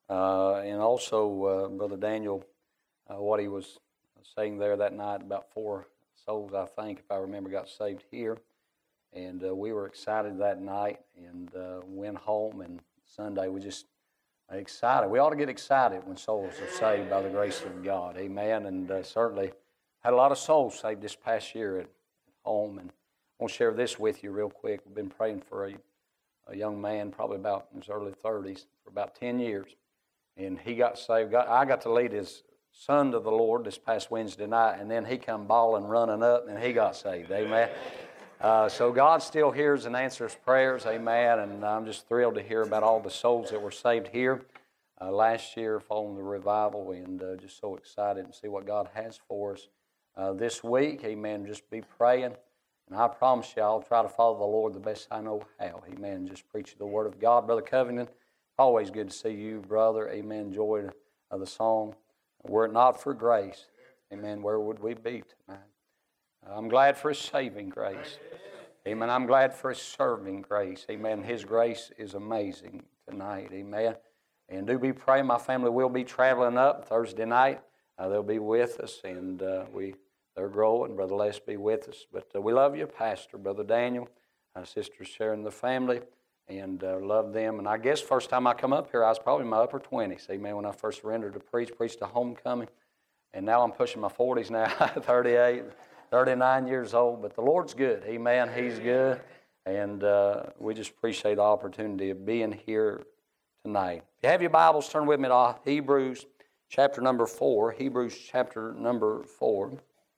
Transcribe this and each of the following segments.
And also, Brother Daniel, what he was saying there that night, about 4 souls, I think, if I remember, got saved here. And we were excited that night and went home, and Sunday we just excited. We ought to get excited when souls are saved by the grace of God. Amen. And certainly had a lot of souls saved this past year at home. And I want to share this with you real quick. We've been praying for a young man, probably about in his early 30s, for about 10 years. And he got saved. I got to lead his son to the Lord this past Wednesday night, and then he come bawling, running up, and he got saved. Amen. So God still hears and answers prayers. Amen. And I'm just thrilled to hear about all the souls that were saved here last year following the revival, and just so excited to see what God has for us this week. Amen. Just be praying. And I promise you, I'll try to follow the Lord the best I know how. Amen. Just preach the Word of God. Brother Covington, always good to see you, brother. Amen. Enjoy the song. Were it not for grace, amen, where would we be tonight? I'm glad for His saving grace. Amen. I'm glad for His serving grace. Amen. His grace is amazing tonight. Amen. And do be praying. My family will be traveling up Thursday night. They'll be with us, and they're growing. Brother Les be with us. But we love you, Pastor, Brother Daniel, Sister Sharon, the family, and love them. And I guess first time I come up here, I was probably in my upper 20s. Amen. When I first surrendered to preached a homecoming. And now I'm pushing my 40s now, 38, 39 years old. But the Lord's good. Amen. He's good. And we just appreciate the opportunity of being here tonight. If you have your Bibles, turn with me to Hebrews chapter number 4. Hebrews chapter number 4.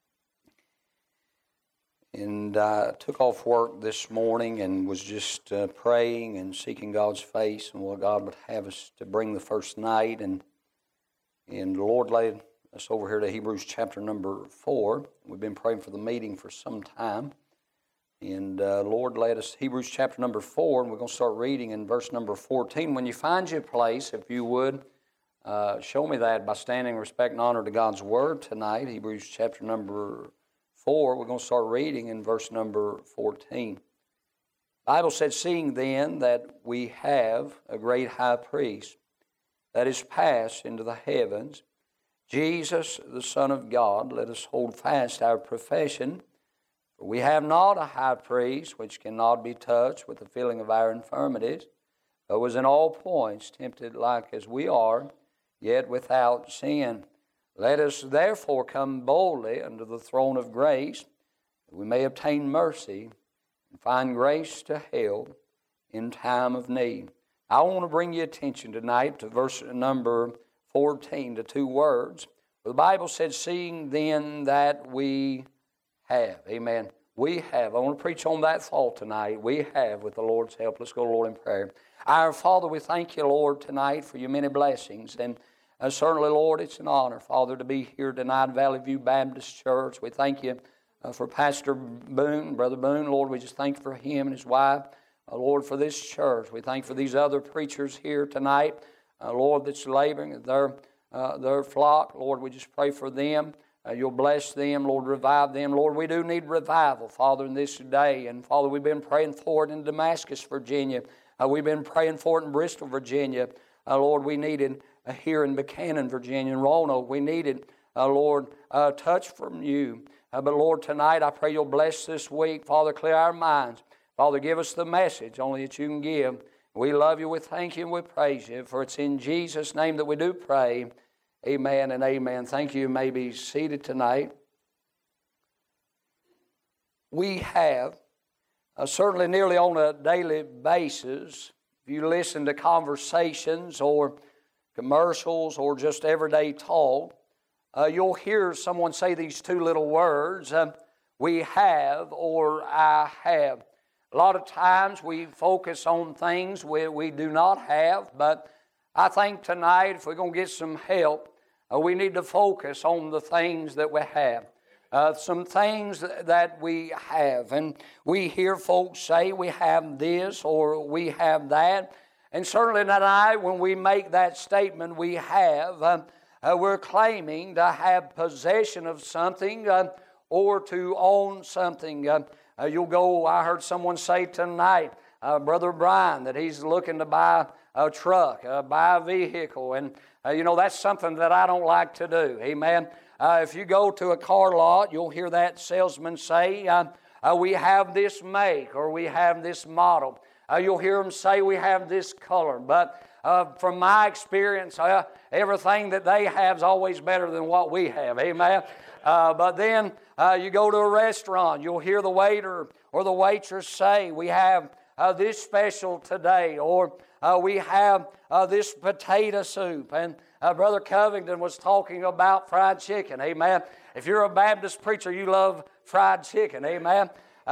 And I took off work this morning and was just praying and seeking God's face and what God would have us to bring the first night. And the Lord laid us over here to Hebrews chapter number 4. We've been praying for the meeting for some time. And Lord led us Hebrews chapter number 4, and we're going to start reading in verse number 14. When you find your place, if you would, show me that by standing in respect and honor to God's Word tonight. Hebrews chapter number 4, we're going to start reading in verse number 14. The Bible said, seeing then that we have a great high priest that is passed into the heavens, Jesus, the Son of God, let us hold fast our profession. For we have not a high priest which cannot be touched with the feeling of our infirmities, but was in all points tempted like as we are, yet without sin. Let us therefore come boldly unto the throne of grace, that we may obtain mercy and find grace to help in time of need. I want to bring your attention tonight to verse number 14, to two words. The Bible said, seeing then that we have. Amen. We have. I want to preach on that thought tonight. We have, with the Lord's help. Let's go to the Lord in prayer. Our Father, we thank you, Lord, tonight for your many blessings. And certainly, Lord, it's an honor, Father, to be here tonight at Valley View Baptist Church. We thank you for Pastor Boone, Brother Boone. Lord, we just thank you for him and his wife. Lord, for this church. We thank you for these other preachers here tonight. Lord, that's laboring, their flock. Lord, we just pray for them. You'll bless them. Lord, revive them. Lord, we do need revival, Father, in this day. And, Father, we've been praying for it in Damascus, Virginia. We've been praying for it in Bristol, Virginia. Lord, we needed here in Buchanan, Virginia, and Roanoke. We needed, Lord, a touch from you. But, Lord, tonight I pray you'll bless this week. Father, clear our minds. Father, give us the message only that you can give. We love you, we thank you, and we praise you. For it's in Jesus' name that we do pray. Amen and amen. Thank you. You may be seated tonight. We have, certainly nearly on a daily basis, if you listen to conversations or commercials or just everyday talk, you'll hear someone say these two little words, we have or I have. A lot of times we focus on things we do not have, but I think tonight if we're going to get some help, we need to focus on the things that we have. Some things that we have. And we hear folks say we have this or we have that. And certainly tonight when we make that statement, we have, we're claiming to have possession of something or to own something. You'll go, I heard someone say tonight, Brother Brian, that he's looking to buy a truck, buy a vehicle. And, that's something that I don't like to do. Amen. If you go to a car lot, you'll hear that salesman say, we have this make or we have this model. You'll hear them say we have this color. But from my experience, everything that they have is always better than what we have. Amen. But then you go to a restaurant, you'll hear the waiter or the waitress say, we have this special today, or we have this potato soup. And Brother Covington was talking about fried chicken. Amen. If you're a Baptist preacher, you love fried chicken. Amen.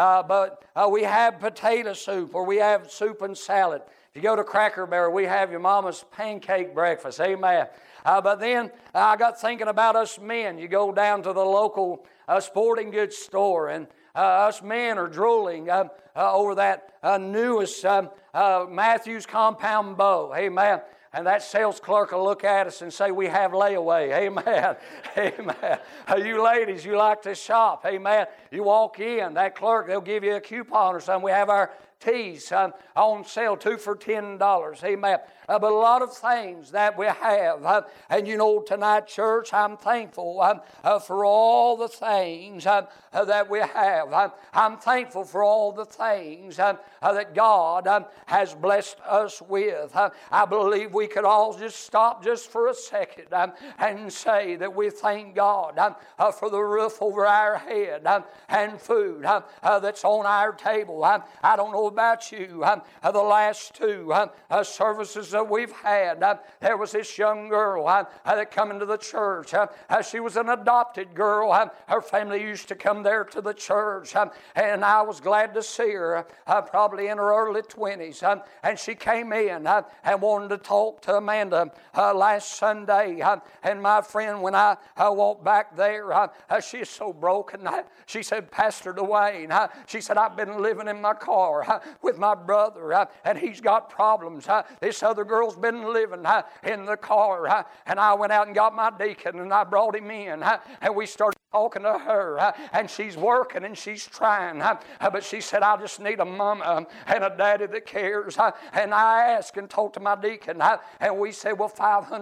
But we have potato soup, or we have soup and salad. If you go to Cracker Barrel, we have your mama's pancake breakfast. Amen. But then I got thinking about us men. You go down to the local sporting goods store, and us men are drooling over that newest Matthews compound bow. Amen. And that sales clerk will look at us and say, we have layaway. Amen. Amen. You ladies, you like to shop. Amen. You walk in, that clerk, they'll give you a coupon or something. We have our teas on sale, 2 for $10. Amen. But a lot of things that we have. And tonight, church, I'm thankful for all the things that we have. I'm thankful for all the things that God has blessed us with. I believe we could all just stop just for a second and say that we thank God for the roof over our head and food that's on our table. I don't know about you. The last two services that we've had, there was this young girl that come into the church. She was an adopted girl. Her family used to come there to the church, and I was glad to see her, probably in her early 20s. And she came in and wanted to talk to Amanda last Sunday. And my friend, when I walked back there, she is so broken. She said, Pastor Dwayne, she said, I've been living in my car with my brother, and he's got problems. This other girl's been living in the car, and I went out and got my deacon, and I brought him in, and we started talking to her, and she's working and she's trying, but she said, I just need a mama and a daddy that cares. And I asked and talked to my deacon, and we said, well,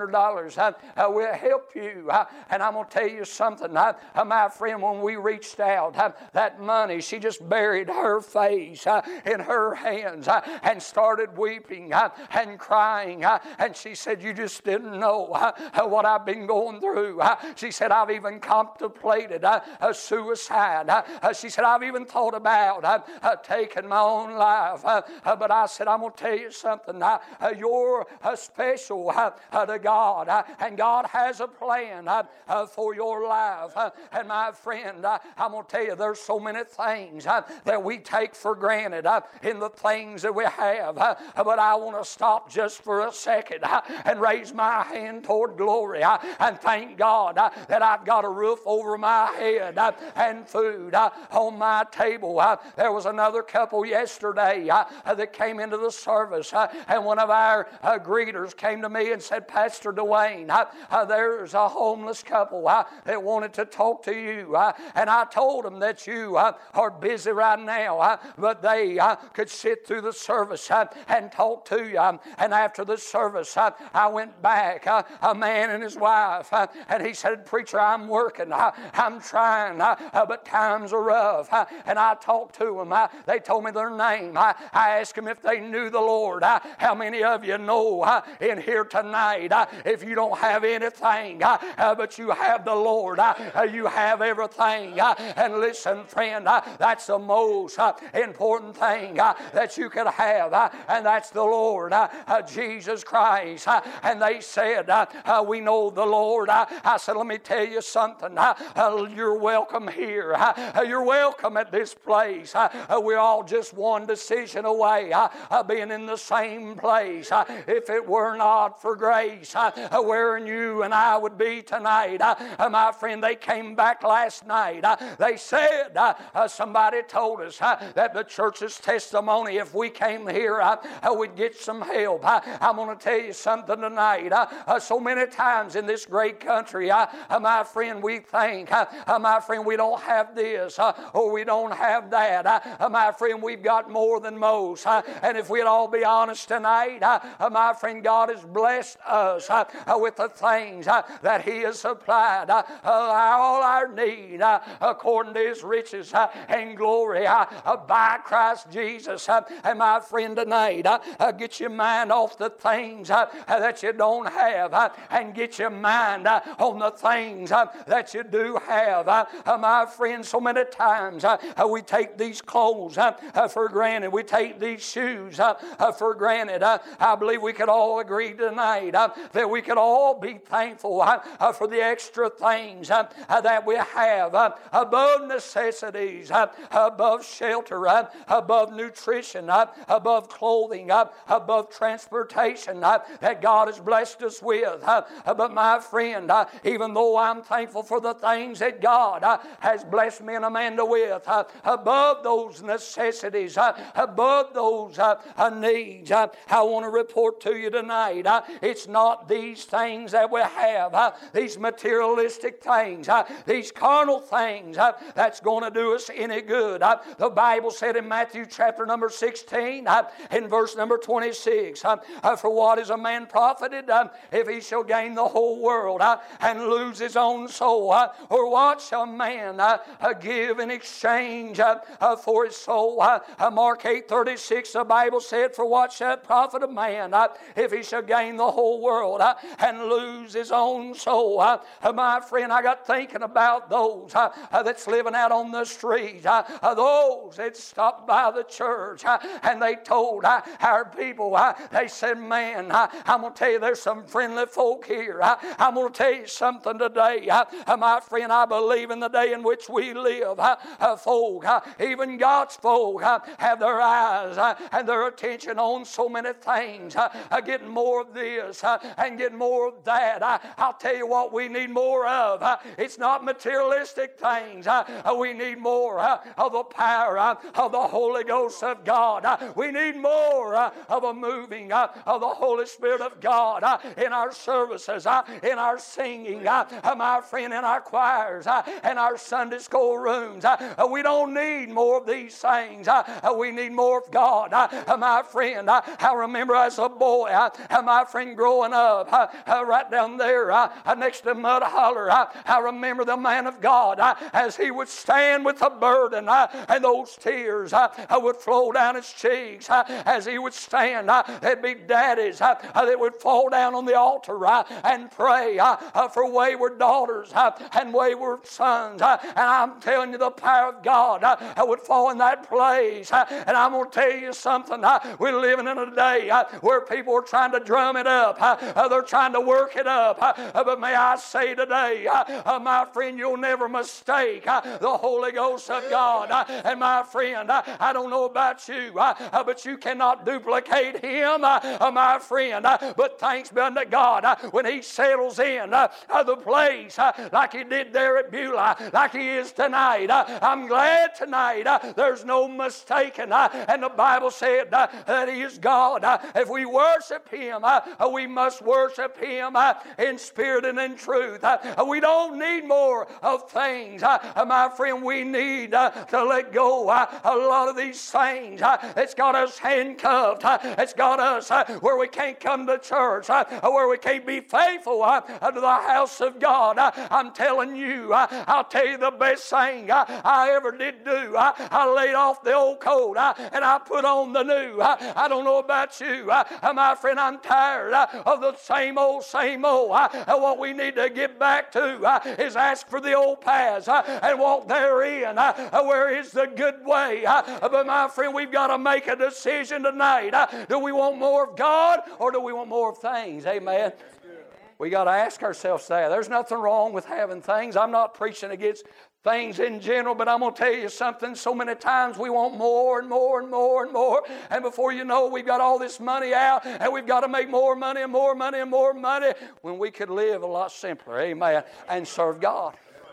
$500 will help you. And I'm going to tell you something, my friend, when we reached out, that money, she just buried her face in her hands and started weeping and crying. And she said, you just didn't know what I've been going through. She said, I've even contemplated a suicide. She said, I've even thought about taking my own life. But I said, I'm going to tell you something. You're special to God, and God has a plan for your life. And my friend, I'm going to tell you, there's so many things that we take for granted in the things that we have. But I want to stop just for a second and raise my hand toward glory and thank God that I've got a roof over my head and food on my table. There was another couple yesterday that came into the service, and one of our greeters came to me and said, Pastor Dwayne, there's a homeless couple that wanted to talk to you. And I told them that you are busy right now, but they could sit through the service and talk to you. And after the service, I went back, a man and his wife, and he said, Preacher, I'm working. I'm trying, but times are rough. And I talked to them. They told me their name. I asked them if they knew the Lord. How many of you know in here tonight, if you don't have anything, but you have the Lord, you have everything. And listen, friend, that's the most important thing that you could have, and that's the Lord Jesus Christ. And they said, we know the Lord. I said, let me tell you something. You're welcome here. You're welcome at this place. We're all just one decision away being in the same place. If it were not for grace, where you and I would be tonight. My friend, they came back last night. They said, somebody told us that the church's testimony, if we came here, we'd get some help. I'm going to tell you something tonight. So many times in this great country, my friend, we think My friend, we don't have this or we don't have that. My friend, we've got more than most. And if we'd all be honest tonight, my friend, God has blessed us with the things that He has supplied all our need according to His riches and glory by Christ Jesus. And my friend, tonight, get your mind off the things that you don't have and get your mind on the things that you do have. My friend, so many times we take these clothes for granted. We take these shoes for granted. I believe we could all agree tonight that we could all be thankful for the extra things that we have above necessities, above shelter, above nutrition, above clothing, above transportation that God has blessed us with. But my friend, even though I'm thankful for the things that God has blessed me and Amanda with, above those necessities, above those needs, I want to report to you tonight, it's not these things that we have, these materialistic things, these carnal things that's going to do us any good. The Bible said in Matthew chapter number 16, in verse number 26, for what is a man profited if he shall gain the whole world and lose his own soul? Or what shall a man give in exchange for his soul? Mark 8:36, the Bible said, for what shall it profit a man if he shall gain the whole world and lose his own soul? My friend, I got thinking about those that's living out on the street, those that stopped by the church and they told our people, they said, man, I'm going to tell you, there's some friendly folk here. I'm going to tell you something today. My friend, I believe in the day in which we live, folk, even God's folk, have their eyes and their attention on so many things, getting more of this and getting more of that. I'll tell you what we need more of. It's not materialistic things. We need more of the power of the Holy Ghost of God. We need more of a moving of the Holy Spirit of God in our services, in our singing, my friend, in our choirs, in our Sunday school rooms. We don't need more of these things. We need more of God. My friend, I remember as a boy, my friend, growing up right down there next to Mud Holler, I remember the man of God as he would stand with a burden and those tears would flow down his cheeks as he would stand. There'd be daddies that would fall down on the altar and pray for wayward daughters and wayward sons. And I'm telling you, the power of God would fall in that place. And I'm going to tell you something. We're living in a day where people are trying to drum it up. They're trying to work it up. But may I say today, my friend, you'll never mistake the Holy Ghost of God. And my friend, I don't know about you, but you cannot duplicate Him, my friend. But thanks be unto God when He settles in the place like He did there at Beulah, like He is tonight. I'm glad tonight there's no mistaking. And the Bible said that He is God. If we worship Him, we must worship Him in spirit and in truth. We don't need more of things, my friend. We need to let go a lot of these things. It's got us handcuffed. It's got us where we can't come to church, where we can't be faithful to the house of God. I'm telling you, I'll tell you the best thing I ever did do. I laid off the old coat and I put on the new. I don't know about you, my friend. I'm tired of the same old. What we need to get back to is ask for the old paths and walk therein, where is the good way. But my friend, we've got to make a decision tonight. Do we want more of God or do we want more of things? Amen. We got to ask ourselves that. There's nothing wrong with having things. I'm not preaching against things in general, but I'm going to tell you something. So many times we want more and more and more and more, and before you know, we've got all this money out, and we've got to make more money and more money and more money when we could live a lot simpler, amen, and serve God.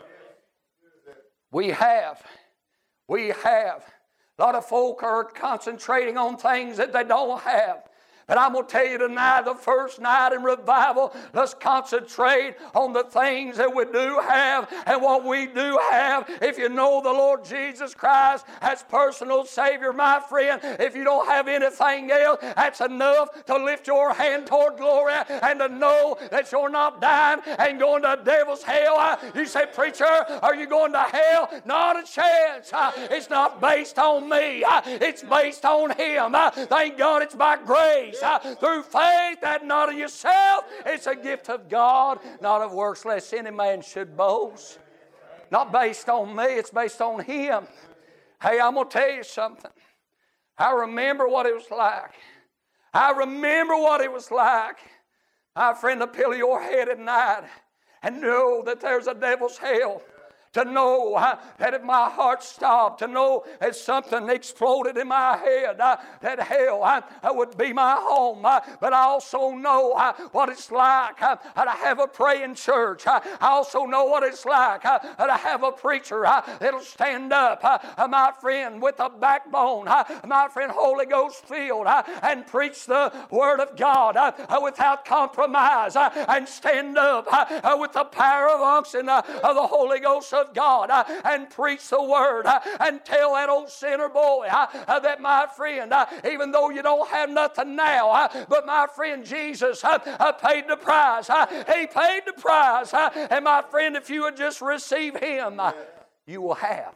We have. A lot of folk are concentrating on things that they don't have. But I'm going to tell you tonight, the first night in revival, let's concentrate on the things that we do have and what we do have. If you know the Lord Jesus Christ as personal Savior, my friend, if you don't have anything else, that's enough to lift your hand toward glory and to know that you're not dying and going to the devil's hell. You say, preacher, are you going to hell? Not a chance. It's not based on me. It's based on Him. Thank God it's by grace. Through faith, that not of yourself. It's a gift of God, not of works, lest any man should boast. Not based on me, it's based on Him. Hey, I'm going to tell you something. I remember what it was like. I remember what it was like, my friend, to pillow your head at night and know that there's a devil's hell. To know that if my heart stopped, to know that something exploded in my head, that hell would be my home. But I also know what it's like to have a praying church. I also know what it's like to have a preacher that'll stand up, my friend, with a backbone, my friend, Holy Ghost filled, and preach the Word of God without compromise, and stand up with the power of unction of the Holy Ghost of God, and preach the Word, and tell that old sinner boy that, my friend, even though you don't have nothing now, but my friend, Jesus paid the price. He paid the price. And my friend, if you would just receive Him, you will have.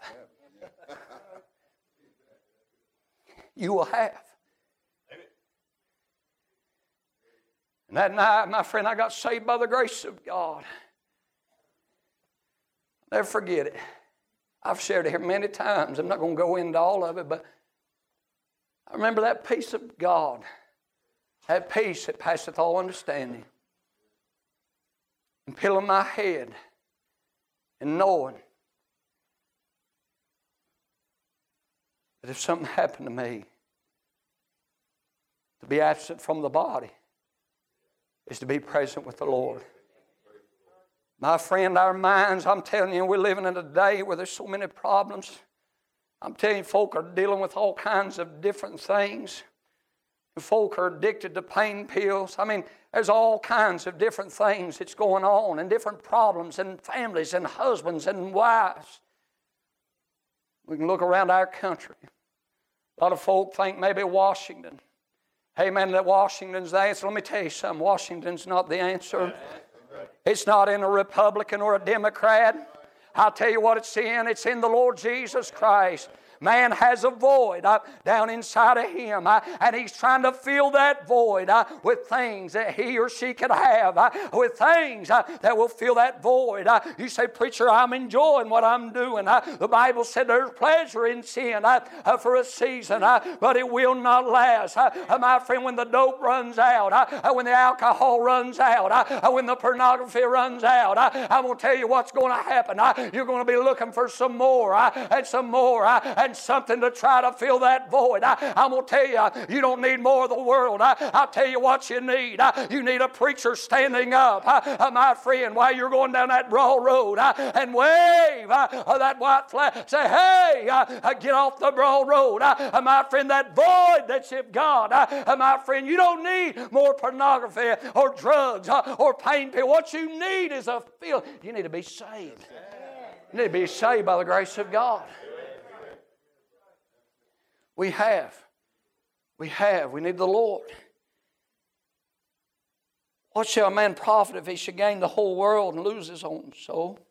You will have. And that night, my friend, I got saved by the grace of God. Never forget it. I've shared it here many times. I'm not going to go into all of it, but I remember that peace of God, that peace that passeth all understanding, and pillowing my head and knowing that if something happened to me, to be absent from the body is to be present with the Lord. My friend, our minds, I'm telling you, we're living in a day where there's so many problems. I'm telling you, folk are dealing with all kinds of different things. Folk are addicted to pain pills. I mean, there's all kinds of different things that's going on, and different problems, and families, and husbands, and wives. We can look around our country. A lot of folk think maybe Washington. Hey, man, that Washington's the answer. Let me tell you something. Washington's not the answer. It's not in a Republican or a Democrat. I'll tell you what it's in. It's in the Lord Jesus Christ. Man has a void down inside of him, and he's trying to fill that void with things that he or she can have, with things that will fill that void. You say, preacher, I'm enjoying what I'm doing. The Bible said there's pleasure in sin for a season, but it will not last. My friend, when the dope runs out, when the alcohol runs out, when the pornography runs out, I'm going to tell you what's going to happen. You're going to be looking for some more and some more and something to try to fill that void. I'm going to tell you, you don't need more of the world. I'll tell you what you need. You need a preacher standing up, my friend, while you're going down that broad road and wave that white flag. Say, hey, get off the broad road. My friend, that void that's in God. My friend, you don't need more pornography or drugs or pain pills. What you need is a feel. You need to be saved. You need to be saved by the grace of God. We have. We need the Lord. What shall a man profit if he should gain the whole world and lose his own soul?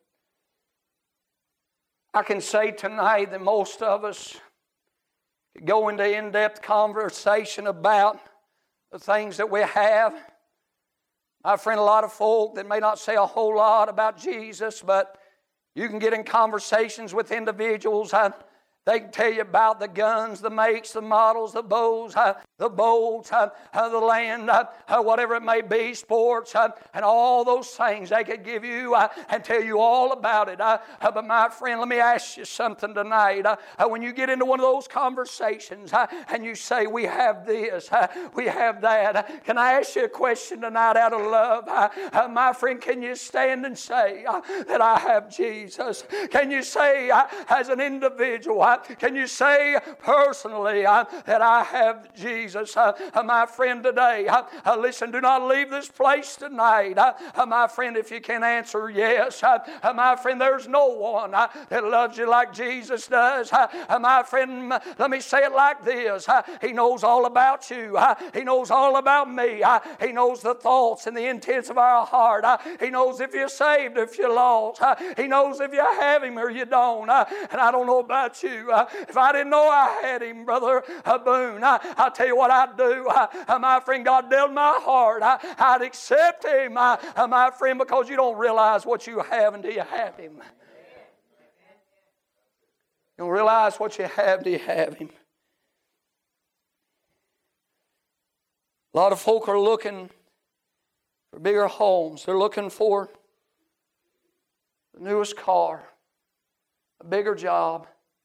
I can say tonight that most of us could go into in-depth conversation about the things that we have. My friend, a lot of folk that may not say a whole lot about Jesus, but you can get in conversations with individuals. They can tell you about the guns, the makes, the models, the bows, the boats, the land, whatever it may be, sports, and all those things. They could give you and tell you all about it. But my friend, let me ask you something tonight. When you get into one of those conversations and you say, we have this, we have that, can I ask you a question tonight out of love? My friend, can you stand and say that I have Jesus? Can you say as an individual, Can you say personally that I have Jesus? My friend, today, listen, do not leave this place tonight. My friend, if you can answer yes. My friend, there's no one that loves you like Jesus does. My friend, let me say it like this. He knows all about you. He knows all about me. He knows the thoughts and the intents of our heart. He knows if you're saved, if you're lost. He knows if you have Him or you don't. And I don't know about you. If I didn't know I had Him, Brother Boone, I'll tell you what I'd do. My friend, God dealt my heart. I'd accept Him, my friend, because you don't realize what you have until you have Him. You don't realize what you have till you have Him. A lot of folk are looking for bigger homes. They're looking for the newest car, a bigger job.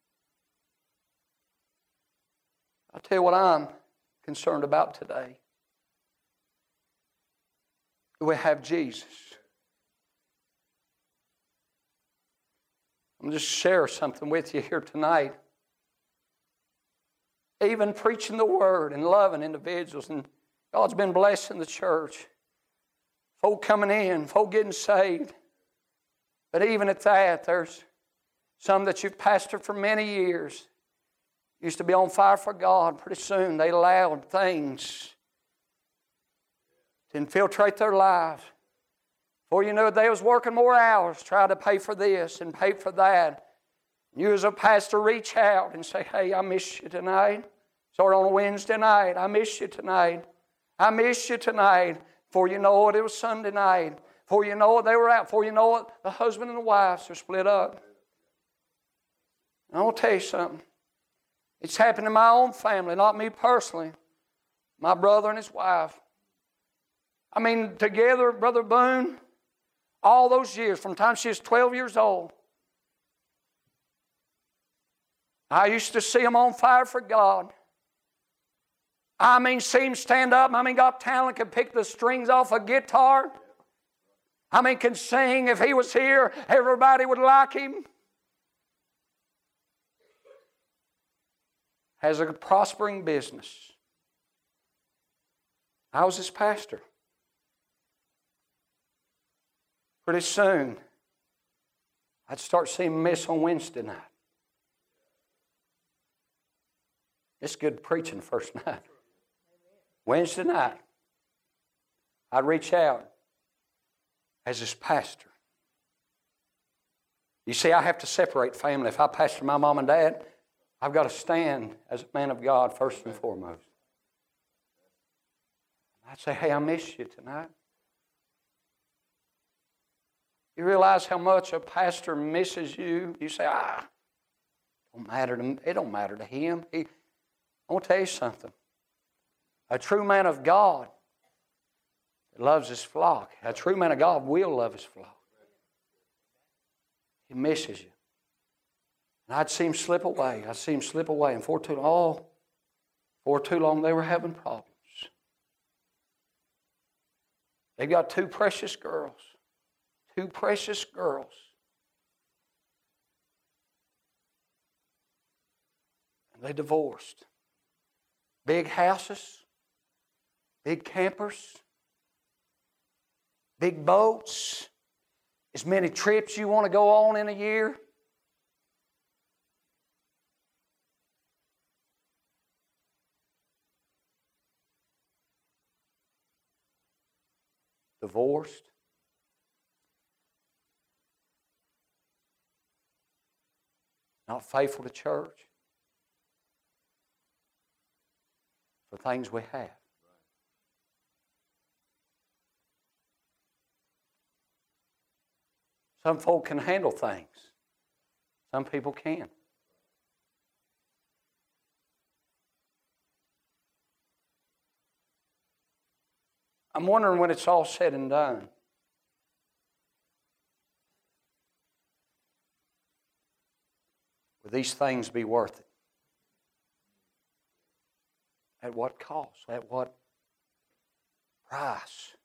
I'll tell you what I'm concerned about today. We have Jesus. I'm going to just share something with you here tonight. Even preaching the Word and loving individuals, and God's been blessing the church. Folk coming in, folk getting saved. But even at that, there's some that you've pastored for many years. Used to be on fire for God. Pretty soon they allowed things to infiltrate their lives. Before you knew it, they was working more hours trying to pay for this and pay for that. You as a pastor reach out and say, hey, I miss you tonight. Start on a Wednesday night. I miss you tonight. I miss you tonight. Before you know it, it was Sunday night. Before you know it, they were out. Before you know it, the husband and the wives are split up. And I want to tell you something. It's happened in my own family, not me personally. My brother and his wife. I mean, together, Brother Boone, all those years, from the time she was 12 years old. I used to see them on fire for God. I mean, see him stand up. I mean, got talent, could pick the strings off a guitar. I mean, can sing. If he was here, everybody would like him. Has a prospering business. I was his pastor. Pretty soon, I'd start seeing him miss on Wednesday night. It's good preaching first night. Wednesday night, I'd reach out as his pastor. You see, I have to separate family. If I pastor my mom and dad, I've got to stand as a man of God first and foremost. I'd say, hey, I miss you tonight. You realize how much a pastor misses you? You say, don't matter to me. It don't matter to him. I want to tell you something. A true man of God loves his flock. A true man of God will love his flock. He misses you. And I'd see him slip away. I'd see him slip away. And for too long they were having problems. They've got two precious girls. Two precious girls. And they divorced. Big houses. Big campers. Big boats. As many trips you want to go on in a year. Divorced. Not faithful to church. For things we have. Some folk can handle things. Some people can't. I'm wondering when it's all said and done. Will these things be worth it? At what cost? At what price?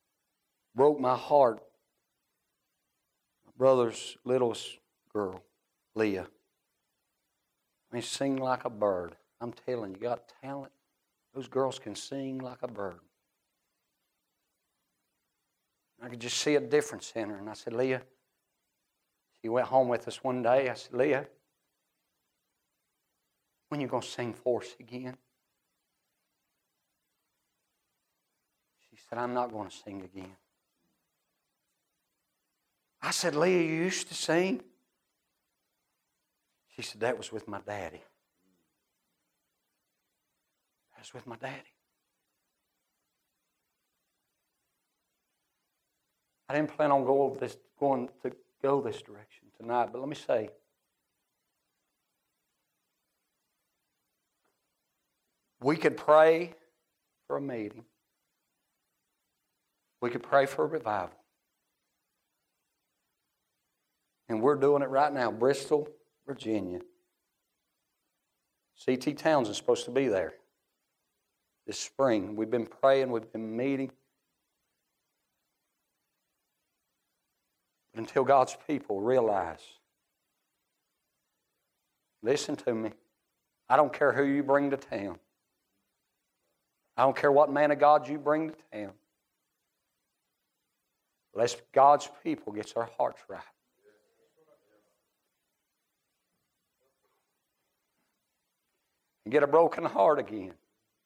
Broke my heart. My brother's littlest girl Leah. I mean, sing like a bird. I'm telling you, you got talent. Those girls can sing like a bird. I could just see a difference in her. And I said, Leah, she went home with us one day. I said, Leah, when are you going to sing for us again? She said, I'm not going to sing again. I said, Leah, you used to sing? She said, that was with my daddy. That was with my daddy. I didn't plan on going to go this direction tonight, but let me say, we could pray for a meeting. We could pray for a revival. And we're doing it right now, Bristol, Virginia. C.T. Townsend's supposed to be there this spring. We've been praying, we've been meeting. But until God's people realize, listen to me, I don't care who you bring to town. I don't care what man of God you bring to town. Unless God's people gets their hearts right. And get a broken heart again.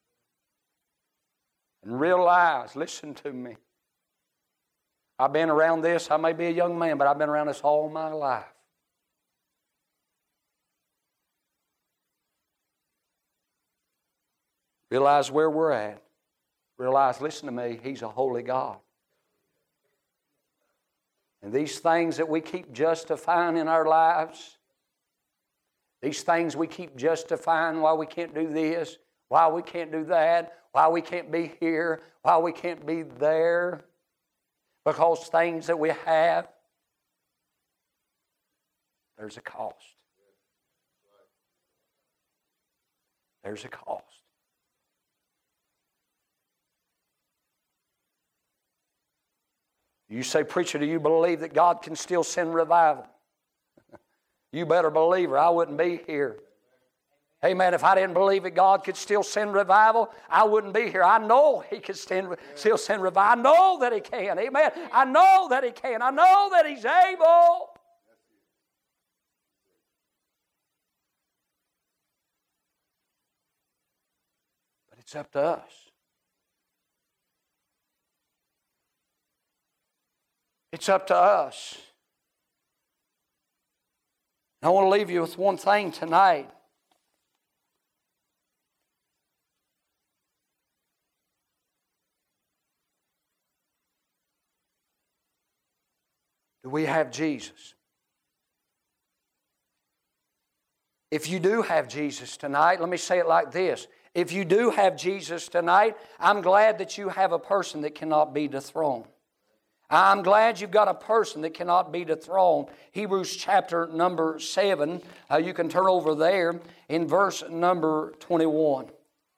And realize, listen to me. I've been around this. I may be a young man, but I've been around this all my life. Realize where we're at. Realize, listen to me, He's a holy God. And these things that we keep justifying in our lives, these things we keep justifying why we can't do this, why we can't do that, why we can't be here, why we can't be there, because things that we have, there's a cost. There's a cost. You say, preacher, do you believe that God can still send revival? You better believe her. I wouldn't be here. Amen. If I didn't believe that God could still send revival, I wouldn't be here. I know He could still send revival. I know that He can. Amen. I know that He can. I know that He's able. But it's up to us. It's up to us. I want to leave you with one thing tonight. Do we have Jesus? If you do have Jesus tonight, let me say it like this. If you do have Jesus tonight, I'm glad that you have a person that cannot be dethroned. I'm glad you've got a person that cannot be dethroned. Hebrews chapter number 7. You can turn over there in verse number 21.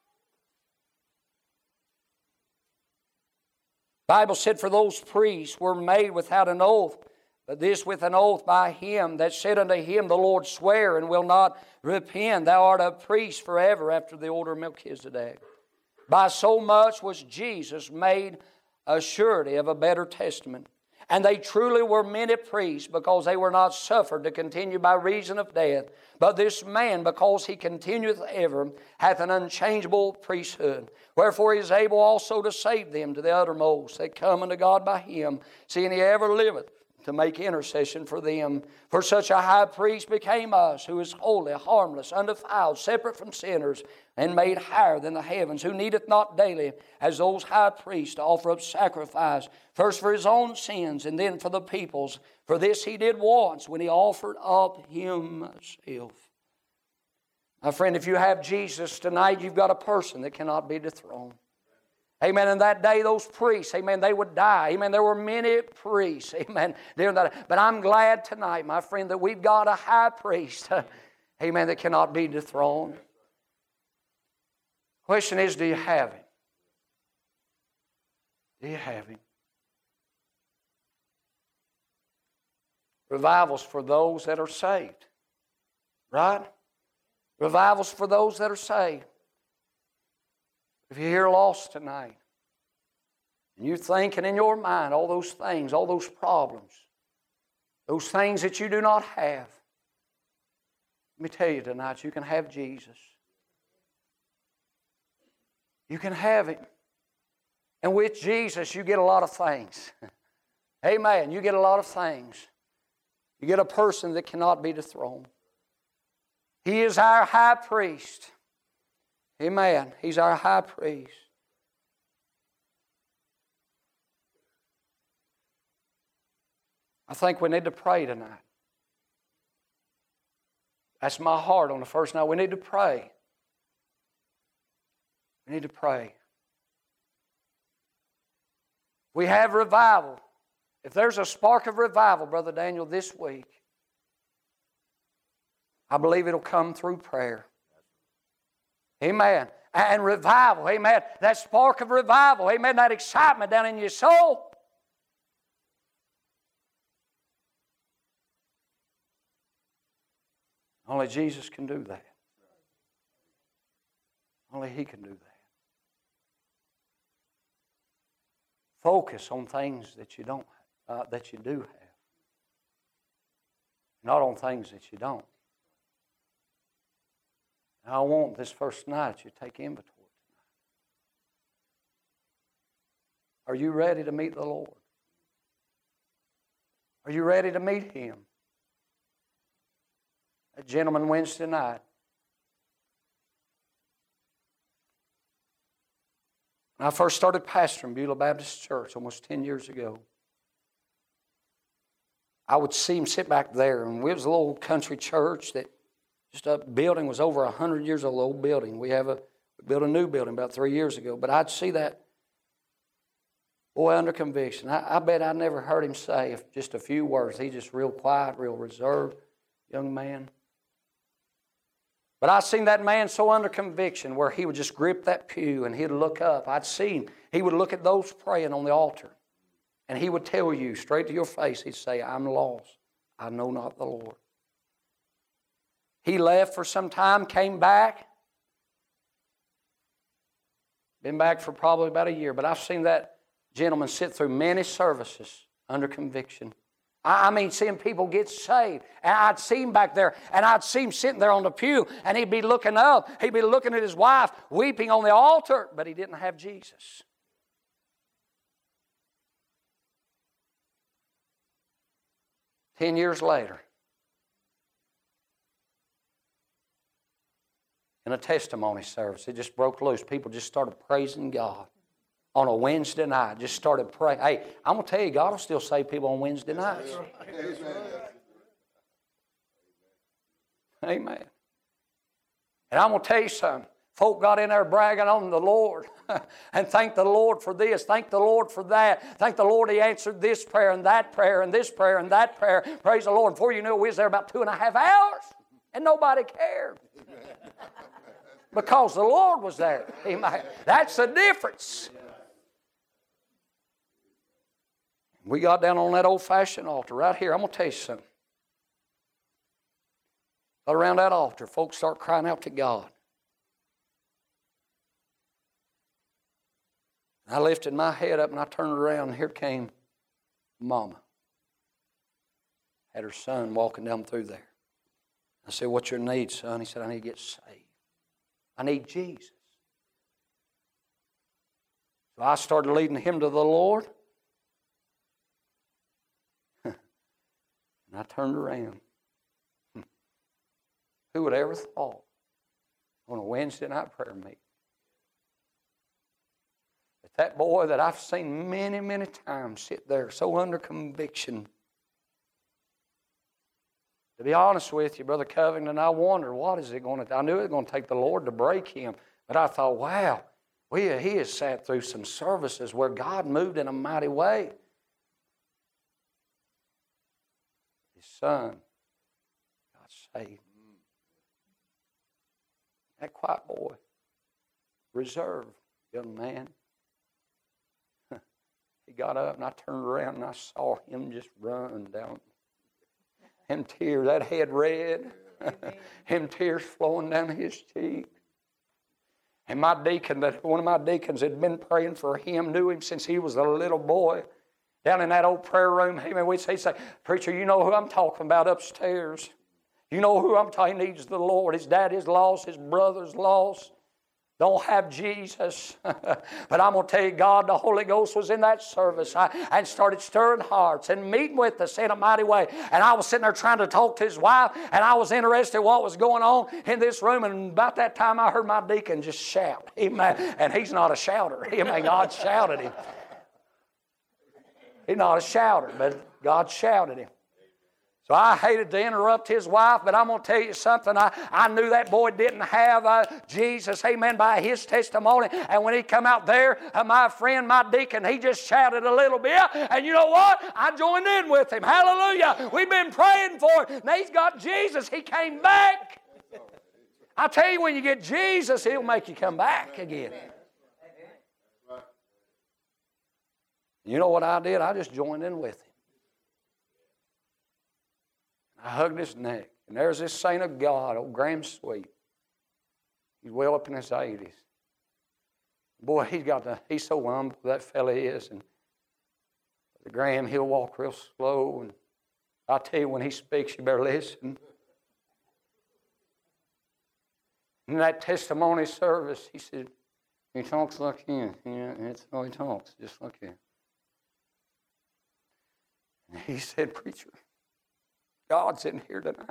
The Bible said, for those priests were made without an oath, but this with an oath by him that said unto him, the Lord swear and will not repent. Thou art a priest forever after the order of Melchizedek. By so much was Jesus made a surety of a better testament. And they truly were many priests, because they were not suffered to continue by reason of death. But this man, because he continueth ever, hath an unchangeable priesthood. Wherefore he is able also to save them to the uttermost that come unto God by him, seeing he ever liveth to make intercession for them. For such a high priest became us, who is holy, harmless, undefiled, separate from sinners, and made higher than the heavens, who needeth not daily, as those high priests, to offer up sacrifice, first for his own sins, and then for the people's. For this he did once, when he offered up himself. My friend, if you have Jesus tonight, you've got a person that cannot be dethroned. Amen. And that day, those priests, amen, they would die. Amen. There were many priests. Amen. But I'm glad tonight, my friend, that we've got a high priest, amen, that cannot be dethroned. Question is, do you have him? Do you have him? Revival's for those that are saved. Right? Revival's for those that are saved. If you're here lost tonight, and you're thinking in your mind all those things, all those problems, those things that you do not have, let me tell you tonight, you can have Jesus. You can have Him. And with Jesus, you get a lot of things. Amen. You get a lot of things. You get a person that cannot be dethroned. He is our high priest. Amen. He's our high priest. I think we need to pray tonight. That's my heart on the first night. We need to pray. We need to pray. We have revival. If there's a spark of revival, Brother Daniel, this week, I believe it'll come through prayer. Amen. And revival, amen. That spark of revival, amen. That excitement down in your soul. Only Jesus can do that. Only He can do that. Focus on things that you don't, that you do have, not on things that you don't. And I want this first night you take inventory tonight. Are you ready to meet the Lord? Are you ready to meet Him? That gentleman Wednesday night. When I first started pastoring Beulah Baptist Church almost 10 years ago, I would see him sit back there, and it was a little country church that just a building was over 100 years old, old building. We built a new building about 3 years ago, but I'd see that boy under conviction. I bet I never heard him say just a few words. He's just real quiet, real reserved young man. But I seen that man so under conviction where he would just grip that pew and he'd look up. I'd seen he would look at those praying on the altar. And he would tell you straight to your face, he'd say, I'm lost. I know not the Lord. He left for some time, came back. Been back for probably about a year. But I've seen that gentleman sit through many services under conviction. I mean, seeing people get saved. And I'd see him back there, and I'd see him sitting there on the pew, and he'd be looking up. He'd be looking at his wife, weeping on the altar, but he didn't have Jesus. "10 years later, in a testimony service, it just broke loose. People just started praising God. On a Wednesday night, just started praying. Hey, I'm going to tell you, God will still save people on Wednesday nights. Amen. And I'm going to tell you something. Folk got in there bragging on the Lord and thank the Lord for this, thank the Lord for that. Thank the Lord He answered this prayer and that prayer and this prayer and that prayer. Praise the Lord. Before you knew it, we was there about 2.5 hours and nobody cared. Because the Lord was there. Amen. That's the difference. We got down on that old-fashioned altar right here. I'm going to tell you something. Got around that altar, folks start crying out to God. I lifted my head up and I turned around, and here came Mama. Had her son walking down through there. I said, "What's your need, son?" He said, "I need to get saved. I need Jesus." So I started leading him to the Lord. And I turned around. Who would ever thought on a Wednesday night prayer meeting that boy that I've seen many, many times sit there so under conviction. To be honest with you, Brother Covington, I wondered, what is it going to... I knew it was going to take the Lord to break him. But I thought, wow, he has sat through some services where God moved in a mighty way. His son got saved. That quiet boy, reserved young man. He got up and I turned around and I saw him just run down. And tears, that head red. Him tears flowing down his cheek. And my deacon, one of my deacons had been praying for him, knew him since he was a little boy. Down in that old prayer room, he'd say, preacher, you know who I'm talking about upstairs. You know who I'm talking, he needs the Lord. His dad is lost, his brother's lost. Don't have Jesus. But I'm going to tell you, God, the Holy Ghost was in that service and started stirring hearts and meeting with us in a mighty way. And I was sitting there trying to talk to his wife, and I was interested in what was going on in this room. And about that time, I heard my deacon just shout. Amen. And he's not a shouter. Amen. God shouted him. He's not a shouter, but God shouted him. So I hated to interrupt his wife, but I'm going to tell you something. I knew that boy didn't have Jesus, amen, by his testimony. And when he come out there, my friend, my deacon, he just shouted a little bit. And you know what? I joined in with him. Hallelujah. We've been praying for him. Now he's got Jesus. He came back. I tell you, when you get Jesus, he'll make you come back again. You know what I did? I just joined in with him. I hugged his neck. And there's this saint of God, old Graham Sweet. He's well up in his 80s. Boy, he's so humble, that fella is. And Graham, he'll walk real slow. And I tell you, when he speaks, you better listen. In that testimony service, he said, he talks like him. Yeah, that's how he talks, just like him. And he said, preacher, God's in here tonight.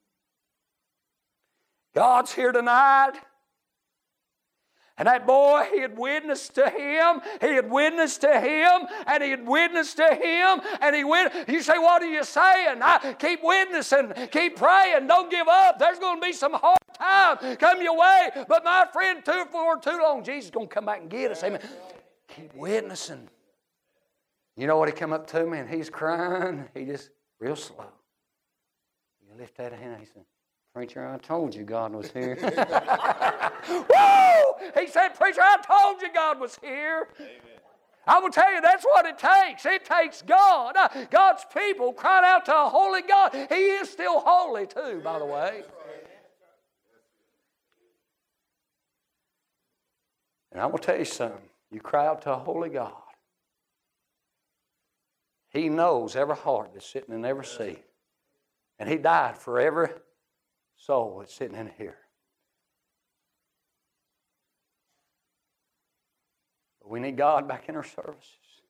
God's here tonight. And that boy, he had witnessed to him. He had witnessed to him. And he had witnessed to him. And he went. You say, what are you saying? Keep witnessing. Keep praying. Don't give up. There's going to be some hard time come your way. But my friend, for too long, Jesus is going to come back and get us. Amen. Keep witnessing. You know what, he come up to me and he's crying. He just real slow. You lift that hand and he said, preacher, I told you God was here. Woo! He said, preacher, I told you God was here. Amen. I will tell you, that's what it takes. It takes God. God's people crying out to a holy God. He is still holy too, by the way. And I will tell you something. You cry out to a holy God. He knows every heart that's sitting in every seat. And He died for every soul that's sitting in here. But we need God back in our services.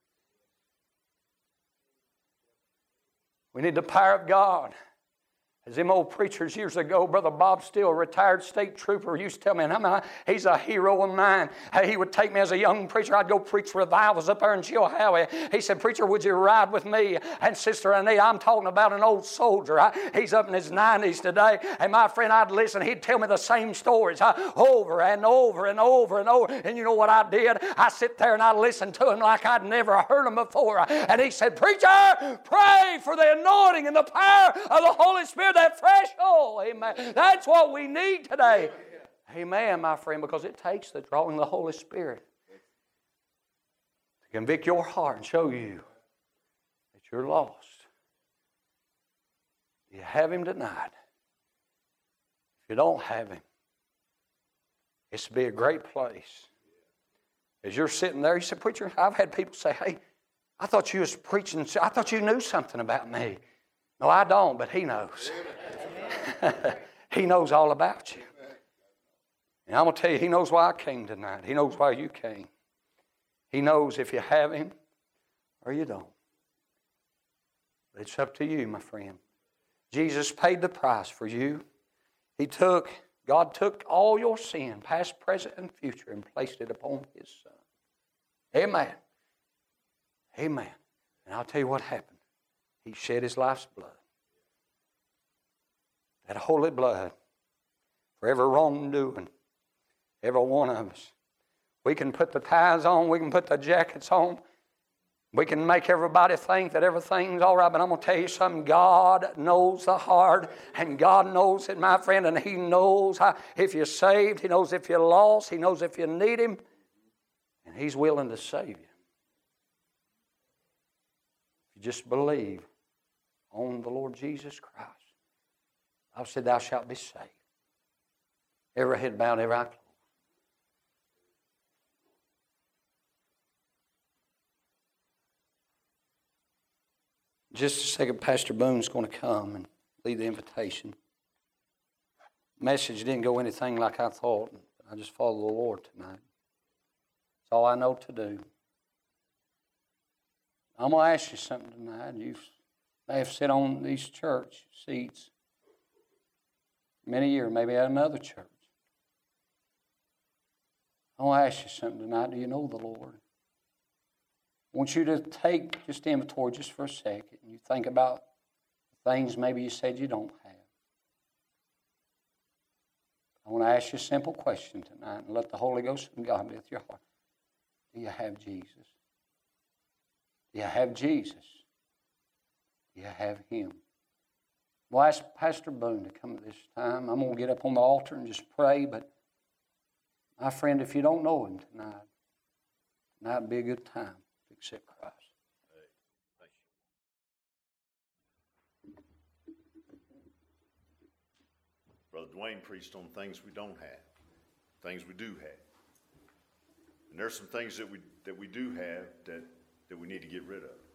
We need the power of God. As them old preachers years ago, Brother Bob Steele, retired state trooper, used to tell me, he's a hero of mine. He would take me as a young preacher. I'd go preach revivals up there in Chilhowie. He said, preacher, would you ride with me? And Sister Anita, I'm talking about an old soldier. He's up in his 90s today. And my friend, I'd listen. He'd tell me the same stories over and over and over and over. And you know what I did? I sit there and I listened to him like I'd never heard him before. And he said, preacher, pray for the anointing and the power of the Holy Spirit. That fresh oil, amen. That's what we need today. Amen, my friend, because it takes the drawing of the Holy Spirit to convict your heart and show you that you're lost. Do you have Him tonight? If you don't have Him, it's to be a great place. As you're sitting there, you say, preacher, I've had people say, hey, I thought you was preaching, I thought you knew something about me. No, I don't, but He knows. He knows all about you. And I'm going to tell you, He knows why I came tonight. He knows why you came. He knows if you have Him or you don't. But it's up to you, my friend. Jesus paid the price for you. God took all your sin, past, present, and future, and placed it upon His Son. Amen. Amen. And I'll tell you what happened. He shed His life's blood. That holy blood for every wrongdoing, every one of us. We can put the ties on, we can put the jackets on, we can make everybody think that everything's all right, but I'm going to tell you something. God knows the heart, and God knows it, my friend, and He knows if you're saved, He knows if you're lost, He knows if you need Him, and He's willing to save you. If you just believe on the Lord Jesus Christ. I said, thou shalt be saved. Every head bowed, every eye closed. Just a second, Pastor Boone's going to come and lead the invitation. Message didn't go anything like I thought. I just followed the Lord tonight. That's all I know to do. I'm going to ask you something tonight. You may have sat on these church seats many years, maybe at another church. I want to ask you something tonight. Do you know the Lord? I want you to take just inventory just for a second. You think about things maybe you said you don't have. I want to ask you a simple question tonight and let the Holy Ghost and God be with your heart. Do you have Jesus? Do you have Jesus? Do you have Him? Well, I ask Pastor Boone to come at this time. I'm going to get up on the altar and just pray, but my friend, if you don't know Him tonight would be a good time to accept Christ. Brother Dwayne preached on things we don't have, things we do have. And there's some things that we do have that we need to get rid of.